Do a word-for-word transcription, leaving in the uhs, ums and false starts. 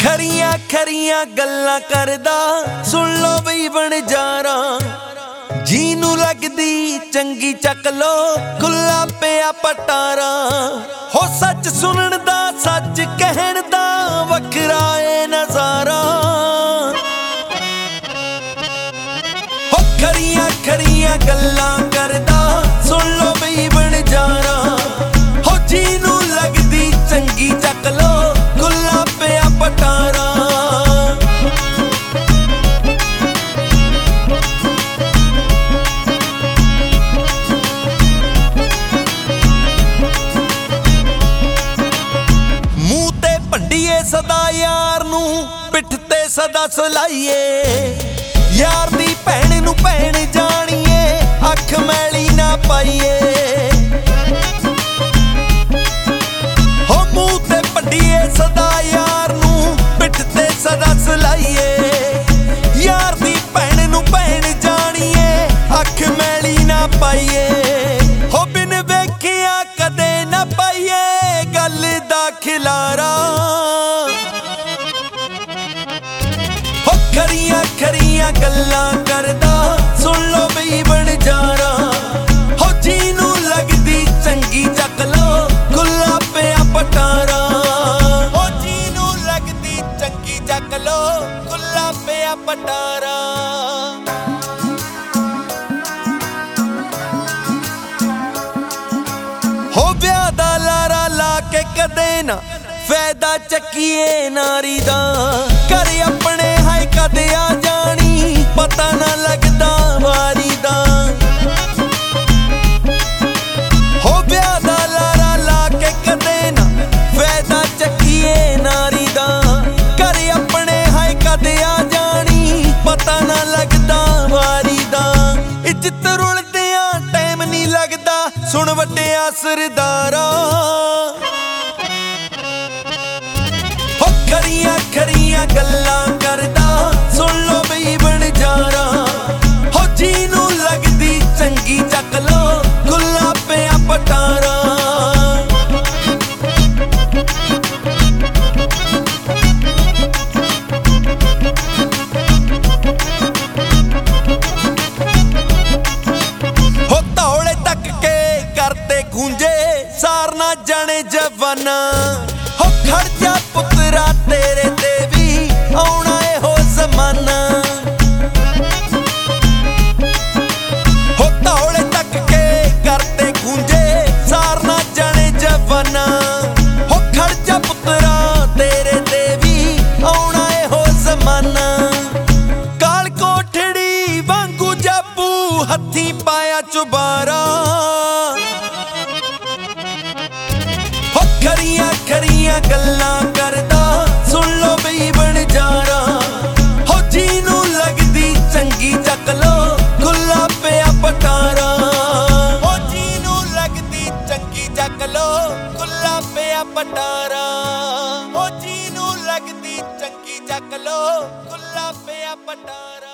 खरिया खरिया गल्लां करदा सुन लो बई बनजारा जीनू लगदी चंगी चक लो खुला पिया पटारा हो सच सुनन दा सच कहण दा वखरा ए नजारा हो खरिया खरिया गल्लां करदा सुन लो बई बनजारा हो जीनू लगदी चंगी चक लो खुला पिया पटारा सदा यार नू पिठ ते सदा सुलाइए यार दी भैन नू भैन जानिए अख मैली ना पाइए हो मुंह ते पढ़िए सदा यार नू पिठ ते सदा सुलाइए यार दी भैन नू भैन जानिए अख मैली ना पाइए हो बिन वेखिया कदे ना पाइए गल दा खिलारा खरिया खरिया गल्लां करदा सुन लो बई बनजारा हो जीनू लगदी चंगी चक लो खुला पिया पटारा हो जीनू लगदी चंगी चक लो खुला पिया पटारा हो ब्याह दा लारा ला के कदे ना फायदा चक्कीए नारी दा कर अपने हाय कद आ जानी पता ना लगदा वारी दा हो ब्याह दा लारा ला के कदे ना फायदा चक्कीए नारी दा कर अपने हाय कद आ जानी पता ना लगदा वारी दा इज्जत रुलदियां टाइम नहीं लगदा सुन वड्डिया सरदारा खरिया खरिया गल्लां करदा सुन लो बई बनजारा हो जीनू लगदी चंगी चक लो खुला पिया पटारा हो तौले तक के करते गूंजे सार ना जाने जवाना हो खड़ जा पुत्रा तेरे ते भी आउणा ए हो जमाना हो तौले तक के करते गूंजे सार ना जाने जवाना हो खड़ जा पुत्रा तेरे ते भी आउणा ए हो जमाना काल कोठड़ी वांगू जापू हथी पाया चुबारा खरिया खरिया गल्लां करदा सुन लो बई बनजारा हो जीनू लगदी चंगी चक लो खुला पिया पटारा हो जीनू लगदी चंगी चक लो खुला पिया पटारा हो जीनू लगदी चंगी चक लो खुला पिया पटारा।